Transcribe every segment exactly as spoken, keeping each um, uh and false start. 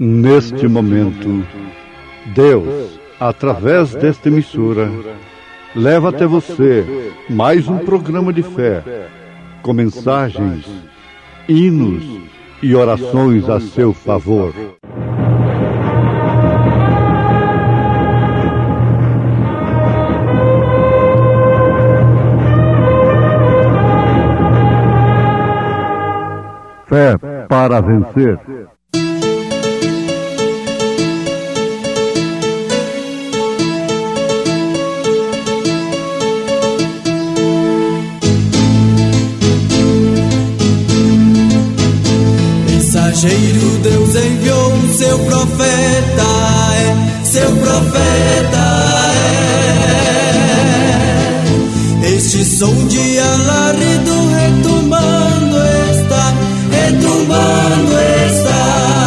Neste momento, Deus, através desta emissora, leva até você mais um programa de fé, com mensagens, hinos e orações a seu favor. Fé para vencer. Mensageiro, Deus enviou o seu profeta, é, seu profeta é. Este som de alarido retumbando está, retumbando está.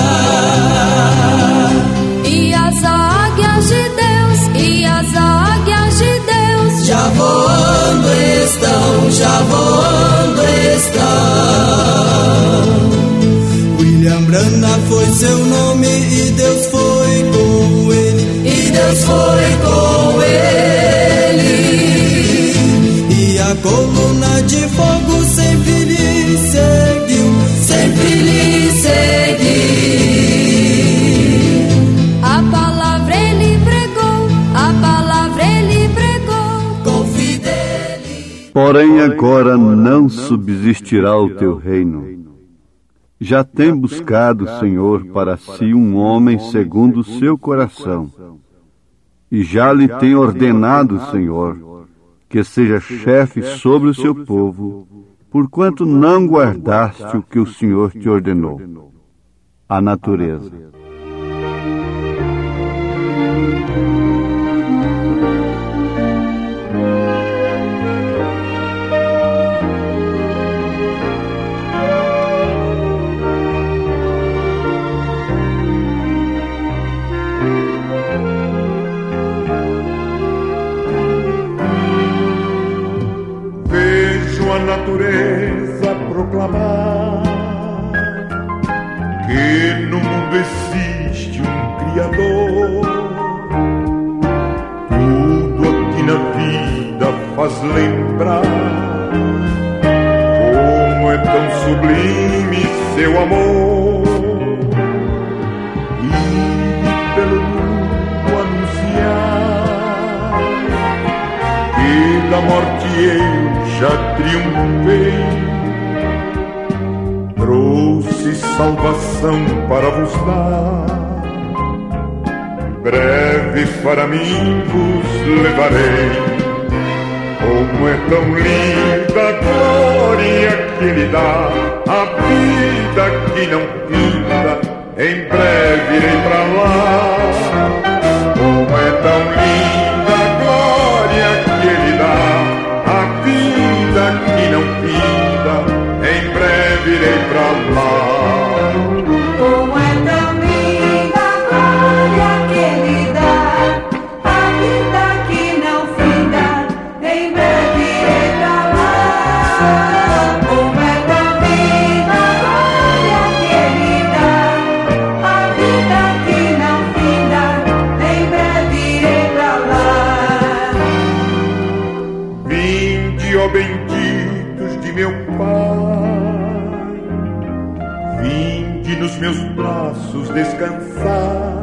E as águias de Deus, e as águias de Deus já voando estão, já voando estão. William Branham foi seu nome e Deus foi com ele, e Deus foi com ele. E a coluna de fogo sempre lhe seguiu, sempre lhe seguiu. A palavra ele pregou, a palavra ele pregou com fidelidade. Porém agora não subsistirá o teu reino. Já tem buscado, Senhor, para si um homem segundo o seu coração, e já lhe tem ordenado, Senhor, que seja chefe sobre o seu povo, porquanto não guardaste o que o Senhor te ordenou. A natureza. A natureza proclamar que no mundo existe um Criador. Tudo aqui na vida faz lembrar como é tão sublime seu amor. E pelo mundo anunciar que da morte eu já triunfei, trouxe salvação para vos dar, breve para mim vos levarei. Como é tão linda a glória que Ele dá, a vida que não finda, em breve irei pra lá. Como é tão linda a glória que Ele dá, que não finda, em breve irei pra lá. Como é tão linda a glória que Ele dá, a vida que não finda, em breve irei pra lá. Como é tão linda a glória que Ele dá, a vida que não finda, em breve irei pra lá. Vinde, ó benditos de meu Pai, vinde nos meus braços descansar,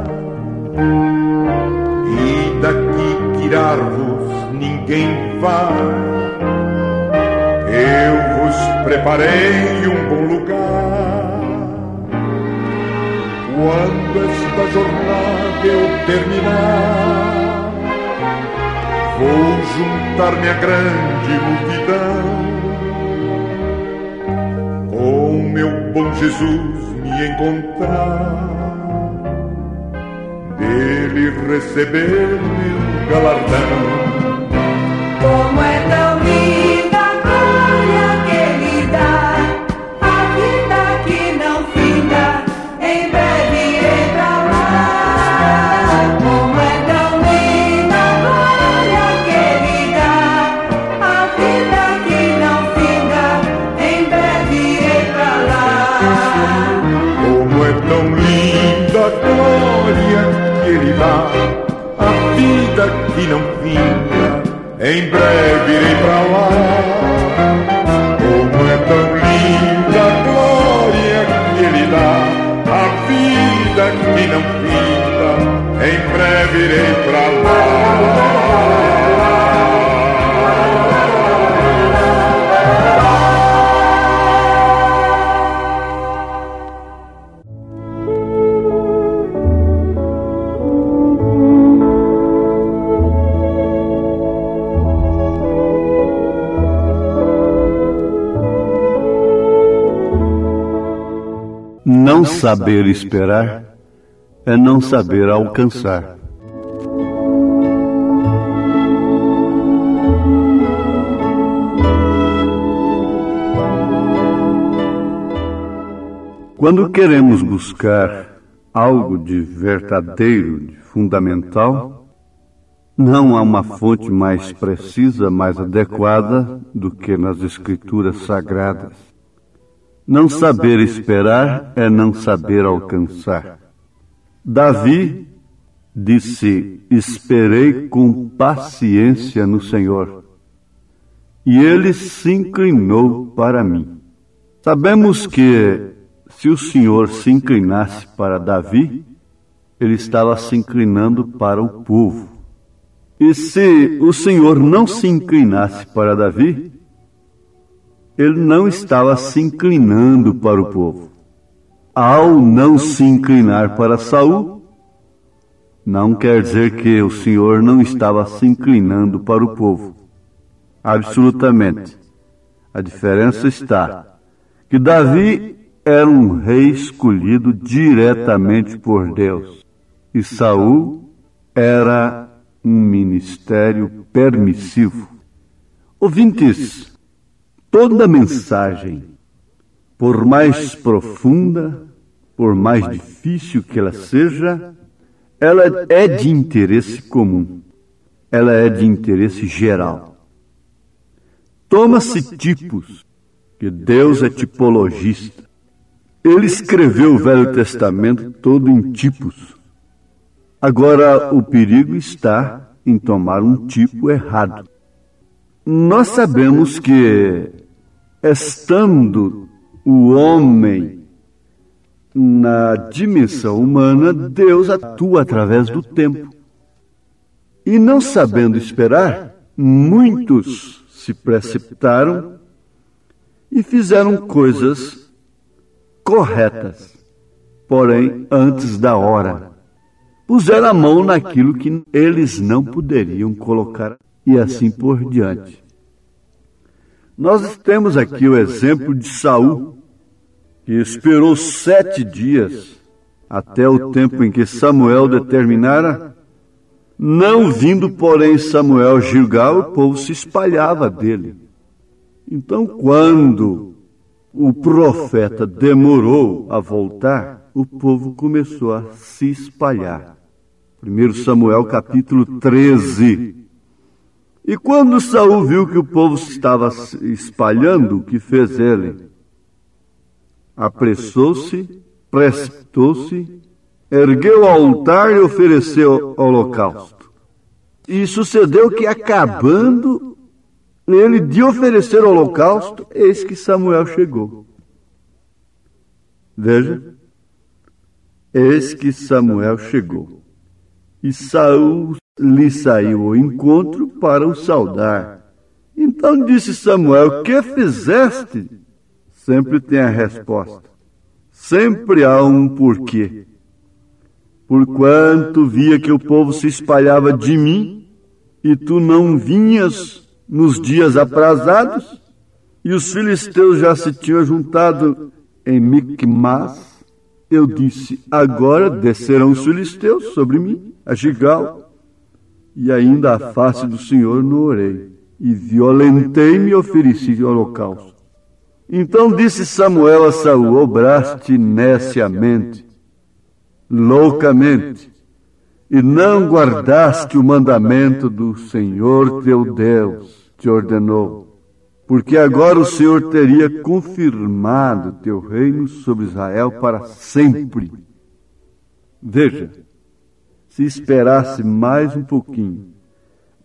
e daqui tirar-vos ninguém vai. Eu vos preparei um bom lugar. Quando esta jornada eu terminar, vou juntar-me à grande multidão, com meu bom Jesus me encontrar, dele receber meu galardão. Como é tão linda a glória que Ele dá, a vida que não finda, em breve irei pra lá. Como é tão linda a glória que Ele dá, a vida que não finda, em breve irei pra lá. Como é tão linda a em breve irei pra lá. Como é tão linda a glória que ele dá, a vida que não finda, em breve irei pra lá. Não saber esperar é não saber alcançar. Quando queremos buscar algo de verdadeiro, de fundamental, não há uma fonte mais precisa, mais adequada do que nas Escrituras Sagradas. Não saber esperar é não saber alcançar. Davi disse: esperei com paciência no Senhor, e ele se inclinou para mim. Sabemos que se o Senhor se inclinasse para Davi, ele estava se inclinando para o povo. E se o Senhor não se inclinasse para Davi, ele não estava se inclinando para o povo. Ao não se inclinar para Saul, não quer dizer que o Senhor não estava se inclinando para o povo. Absolutamente. A diferença está que Davi era um rei escolhido diretamente por Deus, e Saul era um ministério permissivo. Ouvintes, toda mensagem, por mais profunda, por mais difícil que ela seja, ela é de interesse comum. Ela é de interesse geral. Toma-se tipos, que Deus é tipologista. Ele escreveu o Velho Testamento todo em tipos. Agora, o perigo está em tomar um tipo errado. Nós sabemos que, estando o homem na dimensão humana, Deus atua através do tempo. E não sabendo esperar, muitos se precipitaram e fizeram coisas corretas, porém antes da hora. Puseram a mão naquilo que eles não poderiam colocar, e assim por diante. Nós temos aqui o exemplo de Saul, que esperou sete dias, até o tempo em que Samuel determinara. Não vindo, porém, Samuel a Gilgal, o povo se espalhava dele. Então, quando o profeta demorou a voltar, o povo começou a se espalhar. primeiro Samuel, capítulo treze. E quando Saul viu que o povo se estava espalhando, o que fez ele? Apressou-se, precipitou-se, ergueu o altar e ofereceu holocausto. E sucedeu que, acabando ele de oferecer o holocausto, eis que Samuel chegou. Veja, eis que Samuel chegou. E Saul lhe saiu ao encontro para o saudar. Então disse Samuel: que fizeste? Sempre tem a resposta. Sempre há um porquê. Porquanto via que o povo se espalhava de mim, e tu não vinhas nos dias aprazados, e os filisteus já se tinham juntado em Micmas, eu disse: agora descerão os filisteus sobre mim, a Gilgal, e ainda a face do Senhor não orei, e violentei-me e ofereci holocausto. Então disse Samuel a Saul: obraste neciamente, loucamente, e não guardaste o mandamento do Senhor teu Deus te ordenou, porque agora o Senhor teria confirmado teu reino sobre Israel para sempre. Veja, se esperasse mais um pouquinho,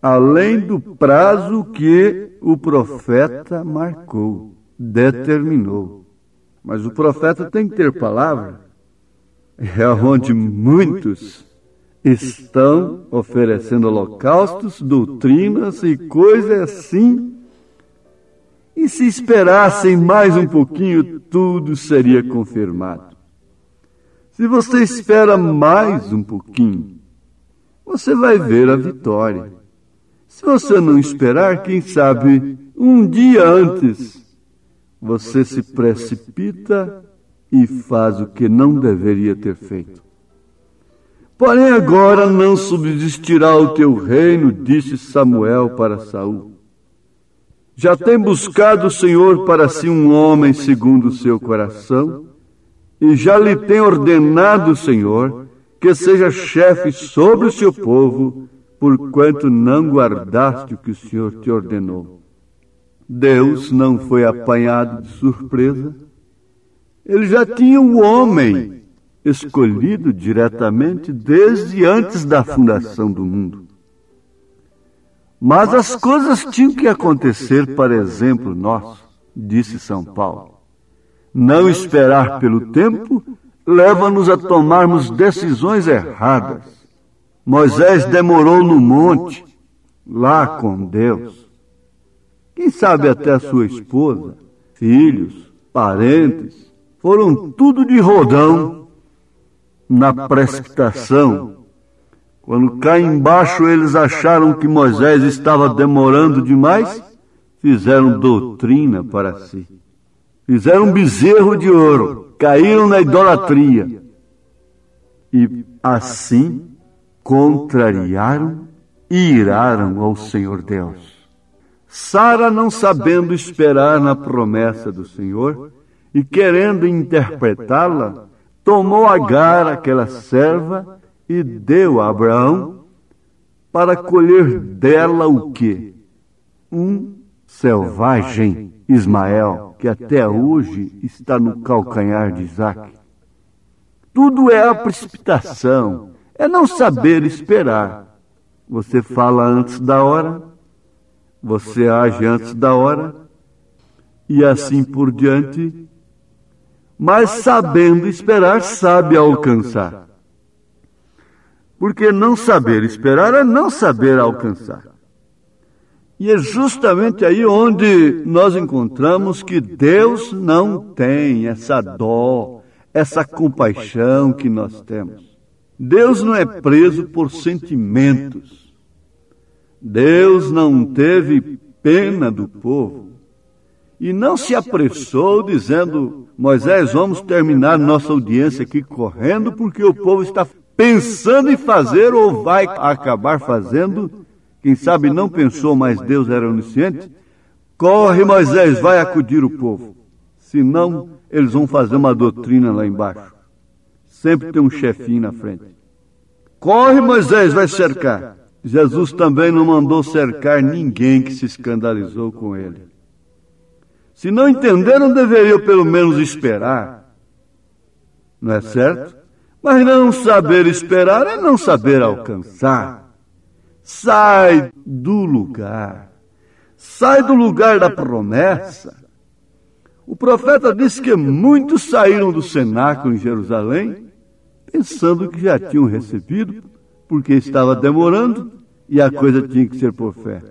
além do prazo que o profeta marcou, determinou. Mas o profeta tem que ter palavra. É onde muitos estão oferecendo holocaustos, doutrinas e coisas assim. E se esperassem mais um pouquinho, tudo seria confirmado. Se você espera mais um pouquinho, você vai ver a vitória. Se você não esperar, quem sabe, um dia antes, você se precipita e faz o que não deveria ter feito. Porém agora não subsistirá o teu reino, disse Samuel para Saul. Já tem buscado o Senhor para si um homem segundo o seu coração, e já lhe tem ordenado o Senhor que seja chefe sobre o seu povo, porquanto não guardaste o que o Senhor te ordenou. Deus não foi apanhado de surpresa. Ele já tinha um homem escolhido diretamente desde antes da fundação do mundo. Mas as coisas tinham que acontecer para exemplo nosso, disse São Paulo. Não esperar pelo tempo leva-nos a tomarmos decisões erradas. Moisés demorou no monte, lá com Deus. Quem sabe até a sua esposa, filhos, parentes, foram tudo de rodão na precipitação. Quando cá embaixo eles acharam que Moisés estava demorando demais, fizeram doutrina para si. Fizeram um bezerro de ouro, caíram na idolatria. E assim contrariaram e iraram ao Senhor Deus. Sara, não sabendo esperar na promessa do Senhor e querendo interpretá-la, tomou Agar, aquela serva, e deu a Abraão para colher dela o quê? Um selvagem Ismael, que até hoje está no calcanhar de Isaac. Tudo é a precipitação, é não saber esperar. Você fala antes da hora, você age antes da hora, e assim por diante, mas sabendo esperar, sabe alcançar. Porque não saber esperar é não saber alcançar. E é justamente aí onde nós encontramos que Deus não tem essa dó, essa compaixão que nós temos. Deus não é preso por sentimentos. Deus não teve pena do povo. E não se apressou dizendo, Moisés, vamos terminar nossa audiência aqui correndo, porque o povo está pensando em fazer ou vai acabar fazendo. Quem sabe não pensou, mas Deus era onisciente. Corre, Moisés, vai acudir o povo. Senão, eles vão fazer uma doutrina lá embaixo. Sempre tem um chefinho na frente. Corre, Moisés, vai cercar. Jesus também não mandou cercar ninguém que se escandalizou com ele. Se não entenderam, deveriam pelo menos esperar. Não é certo? Mas não saber esperar é não saber alcançar. Sai do lugar. Sai do lugar da promessa. O profeta disse que muitos saíram do cenáculo em Jerusalém, pensando que já tinham recebido, porque estava demorando e a coisa tinha que ser por fé.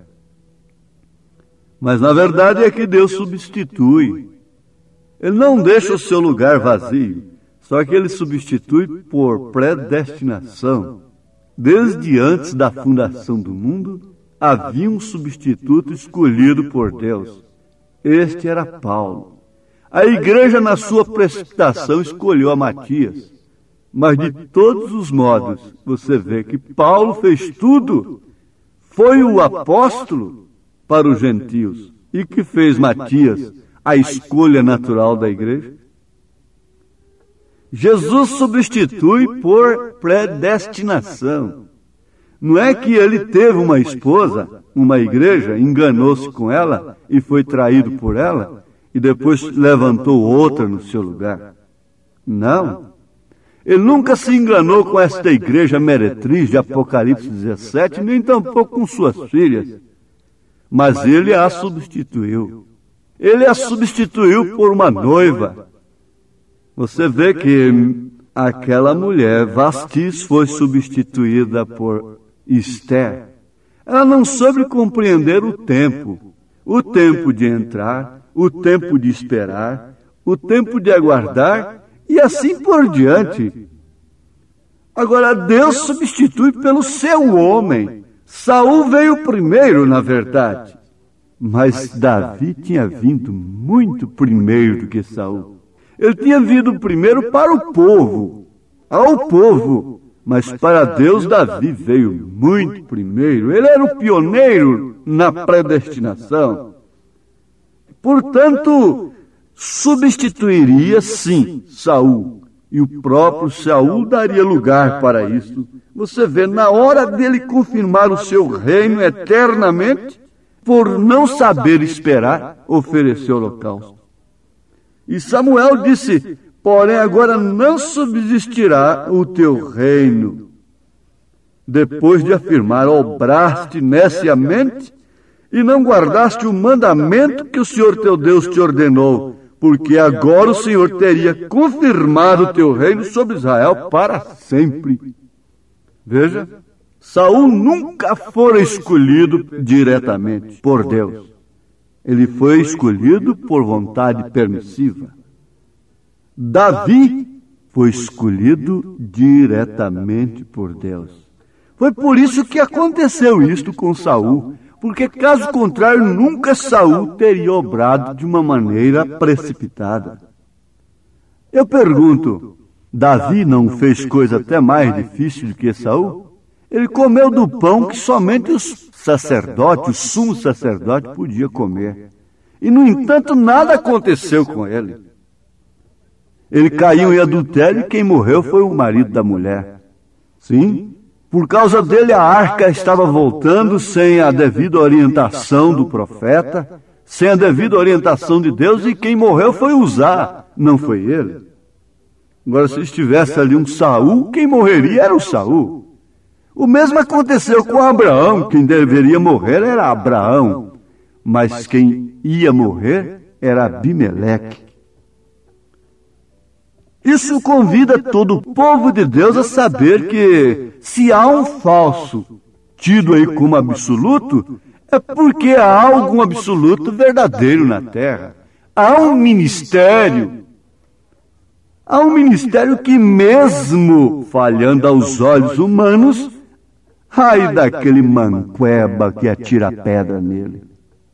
Mas na verdade é que Deus substitui. Ele não deixa o seu lugar vazio, só que ele substitui por predestinação. Desde antes da fundação do mundo, havia um substituto escolhido por Deus. Este era Paulo. A igreja, na sua precipitação, escolheu a Matias. Mas de todos os modos, você vê que Paulo fez tudo. Foi o apóstolo para os gentios. E que fez Matias a escolha natural da igreja? Jesus substitui por predestinação. Não é que ele teve uma esposa, uma igreja, enganou-se com ela e foi traído por ela e depois levantou outra no seu lugar. Não. Ele nunca se enganou com esta igreja meretriz de Apocalipse dezessete, nem tampouco com suas filhas. Mas ele a substituiu. Ele a substituiu por uma noiva. Você vê que aquela mulher, Vastis, foi substituída por Esther. Ela não soube compreender o tempo. O tempo de entrar, o tempo de esperar, o tempo de aguardar, e assim por diante. Agora, Deus substitui pelo seu homem. Saul veio primeiro, na verdade. Mas Davi tinha vindo muito primeiro do que Saul. Ele tinha vindo primeiro para o povo, ao povo. Mas para Deus, Davi veio muito primeiro. Ele era o pioneiro na predestinação. Portanto, substituiria, sim, Saul. E o próprio Saul daria lugar para isso. Você vê, na hora dele confirmar o seu reino eternamente, por não saber esperar, ofereceu holocausto. E Samuel disse, porém agora não subsistirá o teu reino. Depois de afirmar, obraste neciamente e não guardaste o mandamento que o Senhor teu Deus te ordenou, porque agora o Senhor teria confirmado o teu reino sobre Israel para sempre. Veja, Saul nunca fora escolhido diretamente por Deus. Ele foi escolhido por vontade permissiva. Davi foi escolhido diretamente por Deus. Foi por isso que aconteceu isto com Saul, porque caso contrário nunca Saul teria obrado de uma maneira precipitada. Eu pergunto, Davi não fez coisa até mais difícil do que Saul? Ele comeu do pão que somente os sacerdotes, o sumo sacerdote, podia comer. E, no entanto, nada aconteceu com ele. Ele caiu em adultério e quem morreu foi o marido da mulher. Sim, por causa dele a arca estava voltando sem a devida orientação do profeta, sem a devida orientação de Deus, e quem morreu foi Uzá, não foi ele. Agora, se estivesse ali um Saul, quem morreria era o Saul. O mesmo aconteceu com Abraão. Quem deveria morrer era Abraão, mas quem ia morrer era Abimeleque. Isso convida todo o povo de Deus a saber que, se há um falso tido aí como absoluto, é porque há algum absoluto verdadeiro na terra. Há um ministério, há um ministério que, mesmo falhando aos olhos humanos, ai daquele manqueba que atira pedra nele.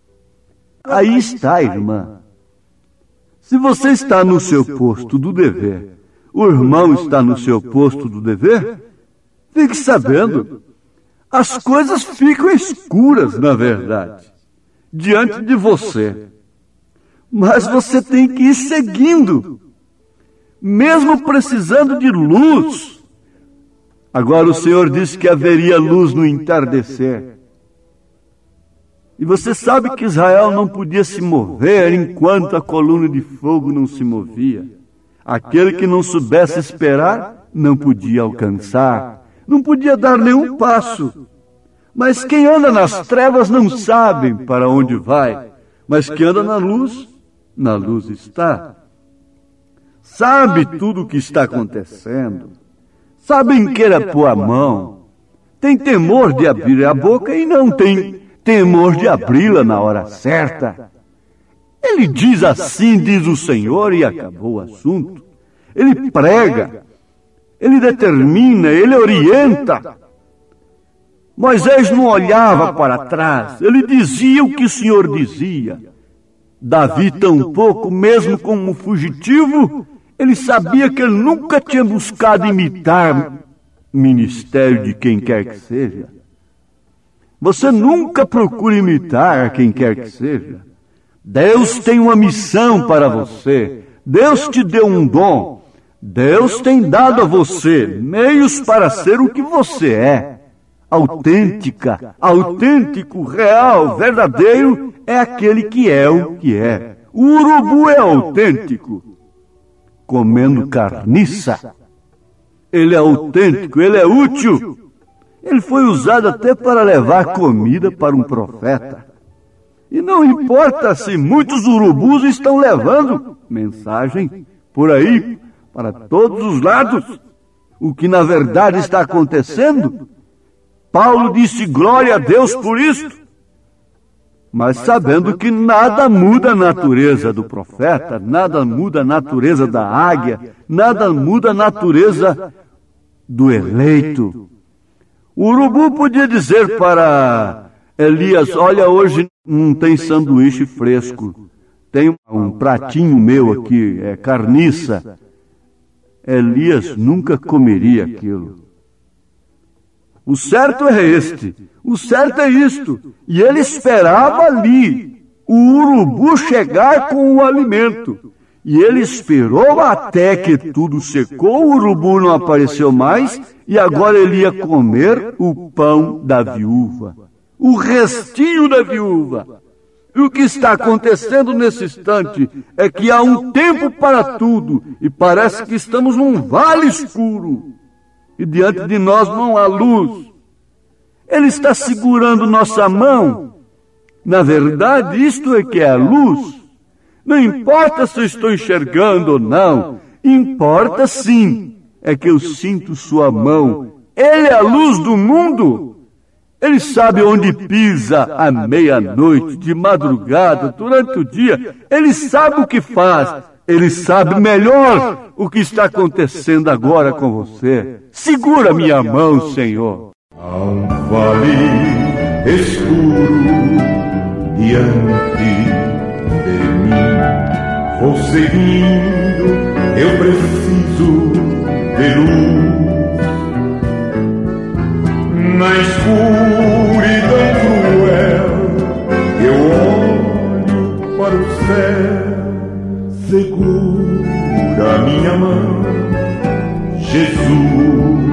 Aí está, irmã. Se você está no seu posto do dever, o irmão está no seu posto do dever, fique sabendo, as coisas ficam escuras, na verdade, diante de você. Mas você tem que ir seguindo, mesmo precisando de luz. Agora o Senhor disse que haveria luz no entardecer. E você sabe que Israel não podia se mover enquanto a coluna de fogo não se movia. Aquele que não soubesse esperar não podia alcançar, não podia dar nenhum passo. Mas quem anda nas trevas não sabe para onde vai, mas quem anda na luz, na luz está. Sabe tudo o que está acontecendo, sabe em que era pôr a mão, tem temor de abrir a boca e não tem temor de abri-la na hora certa. Ele diz assim, diz o Senhor, e acabou o assunto. Ele prega, ele determina, ele orienta. Moisés não olhava para trás, ele dizia o que o Senhor dizia. Davi tampouco, mesmo como fugitivo, ele sabia que ele nunca tinha buscado imitar ministério de quem quer que seja. Você nunca procura imitar a quem quer que seja. Deus tem uma missão para você. Deus te deu um dom. Deus tem dado a você meios para ser o que você é. Autêntica, autêntico, real, verdadeiro é aquele que é o que é. O urubu é autêntico, comendo carniça. ele é autêntico, ele é útil. Ele foi usado até para levar comida para um profeta. E não importa se muitos urubus estão levando mensagem por aí, para todos os lados. O que na verdade está acontecendo, Paulo disse glória a Deus por isto, mas sabendo que nada muda a natureza do profeta, nada muda a natureza da águia, nada muda a natureza do eleito. O urubu podia dizer para Elias, olha, hoje não tem sanduíche fresco, tem um pratinho meu aqui, é carniça. Elias nunca comeria aquilo. O certo é este, o certo é isto. E ele esperava ali o urubu chegar com o alimento. E ele esperou até que tudo secou, o urubu não apareceu mais, e agora ele ia comer o pão da viúva, o restinho da viúva. E o que está acontecendo nesse instante é que há um tempo para tudo, e parece que estamos num vale escuro, e diante de nós não há luz. Ele está segurando nossa mão. Na verdade, isto é que é a luz. Não importa se eu estou enxergando ou não, importa sim, é que eu sinto sua mão. Ele é a luz do mundo. Ele sabe onde pisa à meia-noite, de madrugada, durante o dia. Ele sabe o que faz. Ele sabe melhor o que está acontecendo agora com você. Segura minha mão, Senhor. Há um vale escuro diante de mim. Vou seguindo, eu preciso de luz. Na escuridão cruel, eu olho para o céu. Segura minha mão, Jesus.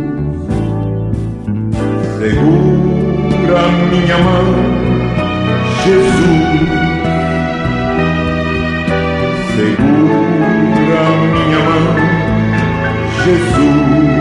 Segura minha mão, Jesus. Segura minha mão, Jesus.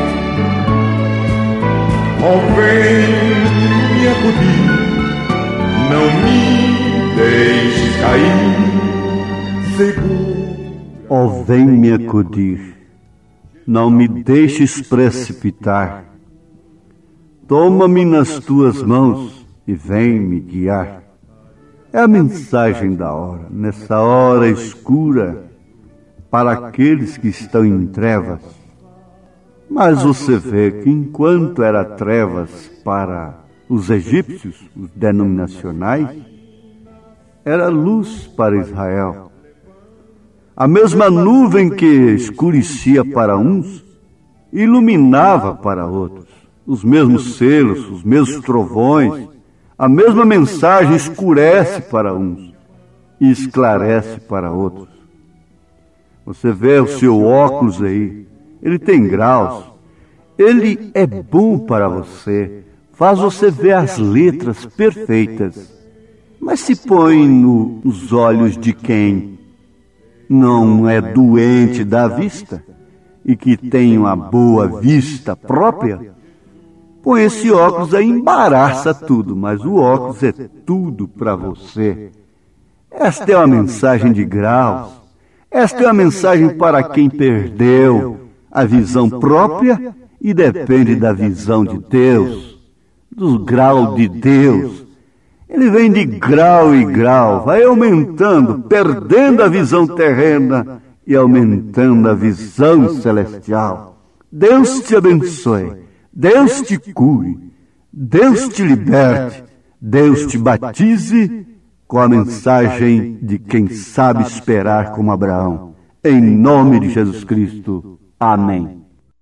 Oh, vem me acudir, não me deixes cair. Segura. Oh, vem me acudir, não me deixes precipitar. Toma-me nas tuas mãos e vem me guiar. É a mensagem da hora, nessa hora escura, para aqueles que estão em trevas. Mas você vê que enquanto era trevas para os egípcios, os denominacionais, era luz para Israel. A mesma nuvem que escurecia para uns, iluminava para outros. Os mesmos selos, os mesmos trovões, a mesma mensagem escurece para uns e esclarece para outros. Você vê o seu óculos aí, ele tem graus, ele é bom para você, faz você ver as letras perfeitas, mas se põe no, nos olhos de quem não é doente da vista e que tem uma boa vista própria, com esse óculos aí embaraça tudo, mas o óculos é tudo para você. Esta é uma mensagem de graus. Esta é uma mensagem para quem perdeu a visão própria e depende da visão de Deus, do grau de Deus. Ele vem de grau em grau, vai aumentando, perdendo a visão terrena e aumentando a visão celestial. Deus te abençoe. Deus te cure, Deus te liberte, Deus te batize com a mensagem de quem sabe esperar como Abraão. Em nome de Jesus Cristo. Amém.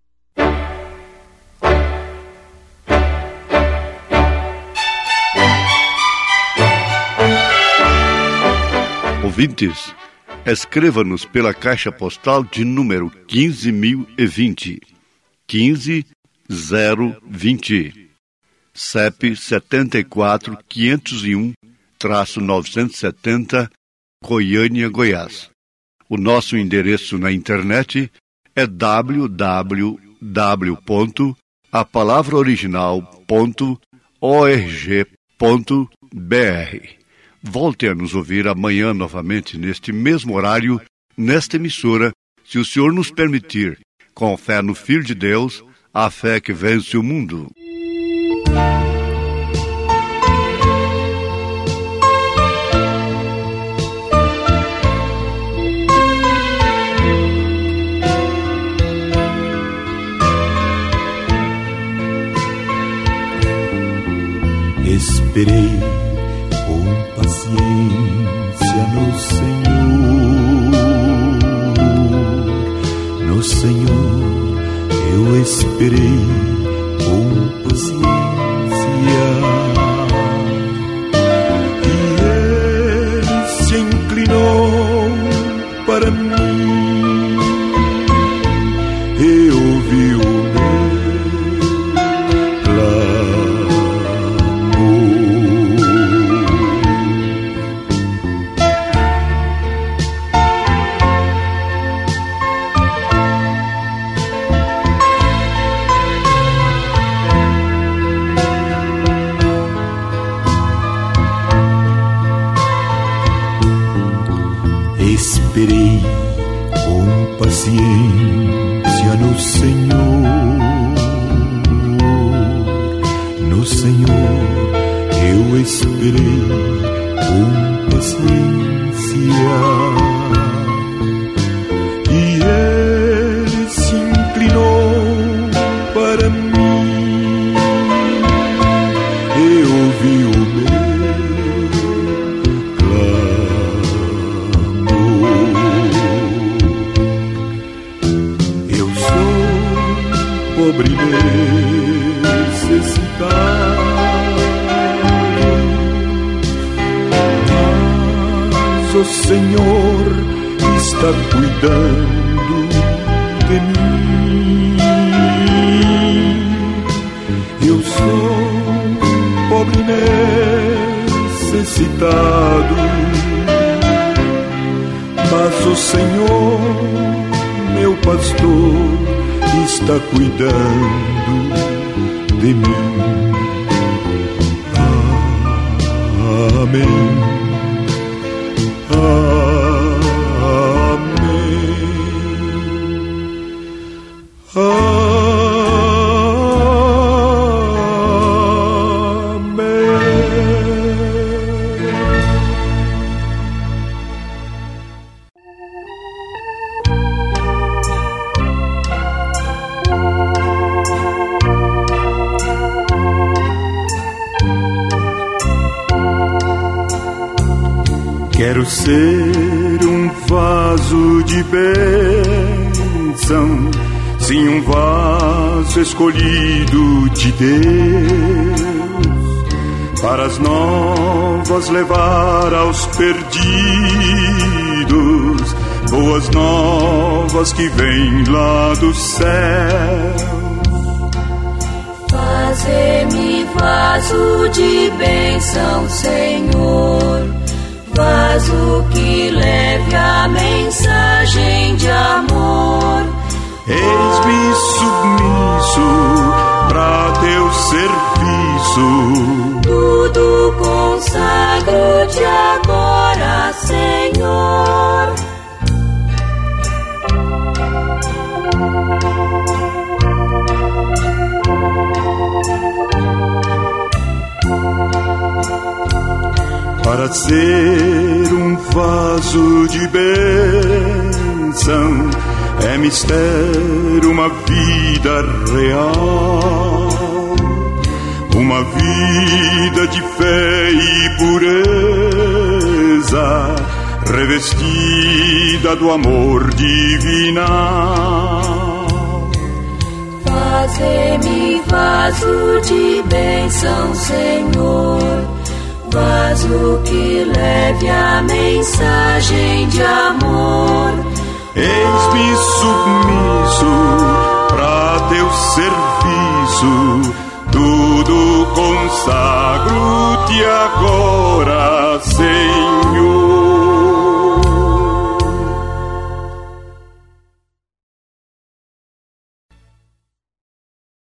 Ouvintes, escreva-nos pela caixa postal de número quinze mil e vinte, quinze zero vinte, C E P setenta e quatro, quinhentos e um, novecentos e setenta, Goiânia, Goiás. O nosso endereço na internet é w w w ponto a palavra original ponto org ponto b r. Volte a nos ouvir amanhã novamente neste mesmo horário, nesta emissora, se o Senhor nos permitir, com fé no Filho de Deus, a fé que vence o mundo. Esperei com paciência no Senhor, no Senhor eu esperei com paciência, e Ele se inclinou para mim e ouviu o Esperei com paciência no Senhor, no Senhor eu esperei com paciência, e Ele se inclinou para mim e ouviu o meu pobre necessitado, mas o Senhor está cuidando de mim. Eu sou pobre necessitado, mas o Senhor, meu pastor, está cuidando de mim. Amém. Quero ser um vaso de bênção, sim, um vaso escolhido de Deus, para as novas levar aos perdidos, boas novas que vêm lá do céu. Faze-me vaso de bênção, Senhor, vaso que leve a mensagem de amor. Eis-me submisso pra teu serviço, tudo consagro-te agora, Senhor. Para ser um vaso de bênção é mistério, uma vida real, uma vida de fé e pureza, revestida do amor divinal. Faze-me vaso de bênção, Senhor, vaso que leve a mensagem de amor. Eis-me submisso pra teu serviço, tudo consagro-te agora.